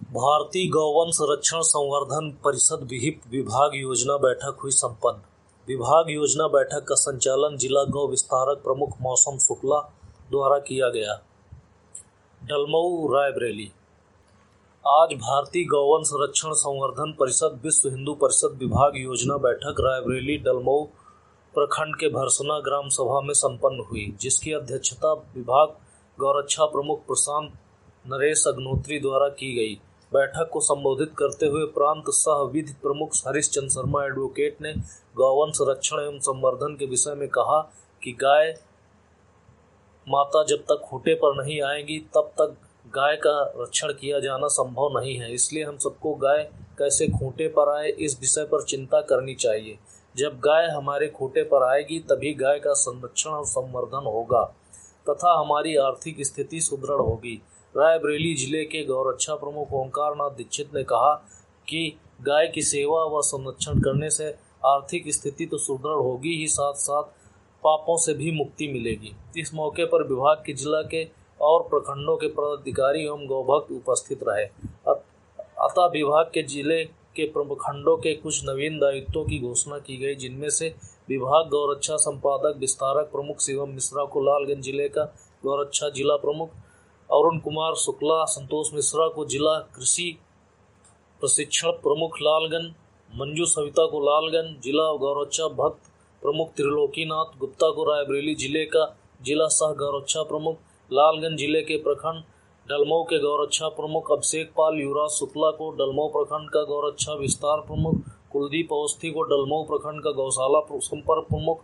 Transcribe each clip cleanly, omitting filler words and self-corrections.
भारतीय गौवंश संरक्षण संवर्धन परिषद विहिप विभाग योजना बैठक हुई संपन्न। विभाग योजना बैठक का संचालन जिला गौ विस्तारक प्रमुख मौसम शुक्ला द्वारा किया गया। डलमऊ रायबरेली। आज भारतीय गौवंश संरक्षण संवर्धन परिषद विश्व हिंदू परिषद विभाग योजना बैठक रायबरेली डलमऊ प्रखंड के भरसना ग्राम सभा में संपन्न हुई, जिसकी अध्यक्षता विभाग गौरक्षा प्रमुख प्रशांत नरेश अग्नोत्री द्वारा की गई। बैठक को संबोधित करते हुए प्रांत सह विधि प्रमुख हरीश चंद्र शर्मा एडवोकेट ने गौवंश संरक्षण एवं संवर्धन के विषय में कहा कि गाय माता जब तक खूंटे पर नहीं आएगी तब तक गाय का रक्षण किया जाना संभव नहीं है। इसलिए हम सबको गाय कैसे खूंटे पर आए इस विषय पर चिंता करनी चाहिए। जब गाय हमारे खूंटे पर आएगी तभी गाय का संरक्षण और संवर्धन होगा तथा हमारी आर्थिक स्थिति सुदृढ़ होगी। रायबरेली जिले के गौरक्षा प्रमुख ओंकार नाथ दीक्षित ने कहा कि गाय की सेवा व संरक्षण करने से आर्थिक स्थिति तो सुदृढ़ होगी ही, साथ साथ पापों से भी मुक्ति मिलेगी। इस मौके पर विभाग के जिला के और प्रखंडों के पदाधिकारी एवं गौभक्त उपस्थित रहे। अतः विभाग के जिले के प्रखंडों के कुछ नवीन दायित्वों की घोषणा की गई, जिनमें से विभाग गौरक्षा संपादक विस्तारक प्रमुख शिवम मिश्रा को लालगंज जिले का गौरक्षा जिला प्रमुख, अरुण कुमार शुक्ला संतोष मिश्रा को जिला कृषि प्रशिक्षण प्रमुख लालगंज, मंजू सविता को लालगंज जिला गौरक्षा भक्त प्रमुख, त्रिलोकीनाथ गुप्ता को रायबरेली जिले का जिला सह गौरक्षा प्रमुख, लालगंज जिले के प्रखंड डलमऊ के गौरक्षा प्रमुख अभिषेक पाल युवराज शुक्ला को डलमऊ प्रखंड का गौरक्षा विस्तार प्रमुख, कुलदीप अवस्थी को डलमऊ प्रखंड का गौशाला संपर्क प्रमुख,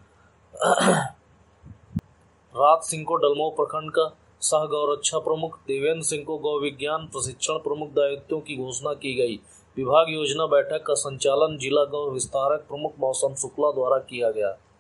राज सिंह को डलमऊ प्रखंड का सह गौरक्षा प्रमुख, देवेंद्र सिंह को गौ विज्ञान प्रशिक्षण प्रमुख दायित्वों की घोषणा की गई। विभाग योजना बैठक का संचालन जिला गौ विस्तारक प्रमुख मौसम शुक्ला द्वारा किया गया।